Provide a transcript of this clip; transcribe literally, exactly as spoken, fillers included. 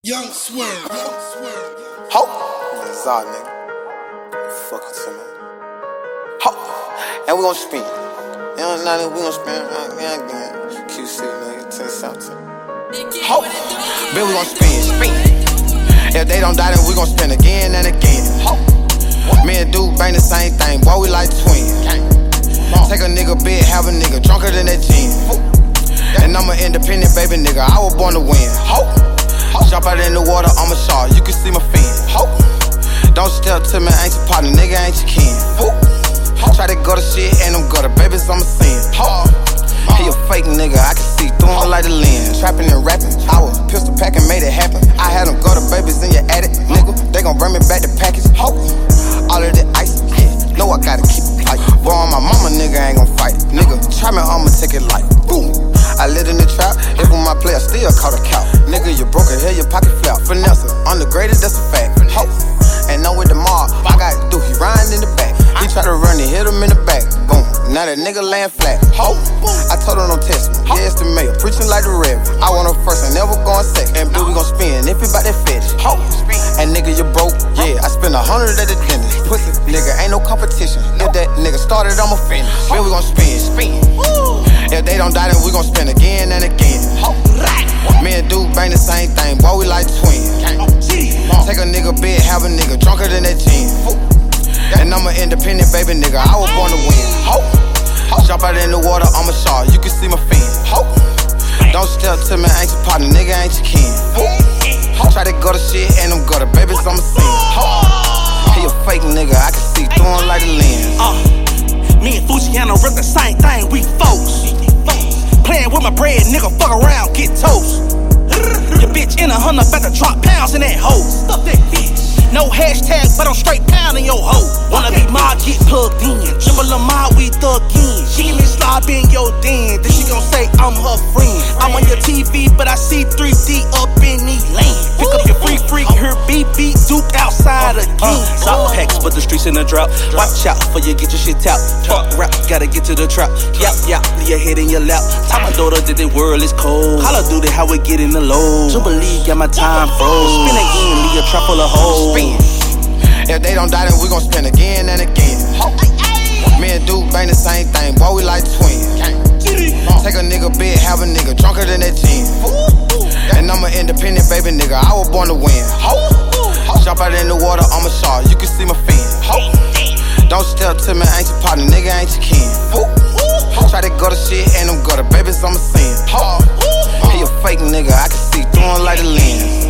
Young Swerve, Young Swerve. Ho! That's all, nigga. Fuck it to me. Ho! And we gon' spin. You know, now we gon' spin again, again. Q C, nigga, ten something. Ho! Bitch, we gon' spin, spin. If they don't die, then we gon' spin again and again. Ho! Me and Duke bang the same thing, boy, we like twins. Take a nigga bed, have a nigga drunker than that gin. And I'm an independent baby nigga, I was born to win. Ho! Jump out in the water, I'm a shark, you can see my fin. Ho! Don't step to me, ain't your partner, nigga, ain't your kin. Ho! Try to go to shit, and them gutter babies, I'm a sin. Ho! He a fake nigga, I can see through him like the lens. Trapping and rapping, I was pistol packing, made it happen. I had them gutter babies in your attic, nigga. They gon' bring me back the package. Ho! All of the ice, yeah, know I gotta keep it tight. Boy, on my mama, nigga, ain't gon' fight. Nigga, try me, I'ma take it light. Boom! I lived in the trap, if with my player, still caught a cow. Nigga, you broke it, here your pocket flap. Finesse, I'm the greatest, that's a fact. Ho! And I'm with the mob, I got to do, he riding in the back. He try to run it, hit him in the back. Boom, now that nigga laying flat. Ho! I told him don't test me, yeah, it's the mayor, preaching like the rev. I want her first and never going second. And bitch, we gon' spin, if it bout that fetish. Ho! And nigga, you broke, yeah, I spent a hundred at the dentist. Pussy, nigga, ain't no competition. If that nigga started, I'ma finish. Bitch, we gon' spin, spin. If they don't die, then we gon' spin again and again. Me and Duke bang the same thing, boy, we like twins. Take a nigga bed, have a nigga drunker than that gin. And I'm an independent baby nigga, I was born to win. Jump out in the water, I'm a shark, you can see my fin. Don't step to me, ain't your partner, nigga, ain't your kin. Try to go to shit, and them gutter babies, I'm a sin. He a fake nigga, I can see through him like a lens. Uh, me and Fujiano rip the same thing, we folks. Playing with my bread, nigga, fuck around, get toast. Your bitch in a hundred, about to drop pounds in that hoe. Stuff that bitch. No hashtag, but I'm straight pounding your hoe. Wanna be my get plugged in. Jumble on my we thug in. She let me slide in your den. Then she gon' say I'm her friend. I'm on your T V, but I see three D up in these lanes. Pick up your free freak, her B B Duke outside again. Uh, South packs, but the streets in the drought. Watch out for you get your shit out. Fuck rap, gotta get to the trap. Yap, yap, leave your head in your lap. Tell my daughter that the world is cold. Holla do that how we get in the low. Jubilee got my time froze. Spin again, leave a trap full of hoes. If they don't die, then we gon' spin again and again. Me and Duke bang the same thing, boy, we like twins. Take a nigga bed, have a nigga drunker than that gin. And I'm an independent baby nigga, I was born to win. Jump out in the water, I'm a shark, you can see my fin. Don't step to me, ain't your partner, nigga, ain't your kin. Try to go to shit, and them gutter babies, I'm a sin. He a fake nigga, I can see through him like a lens.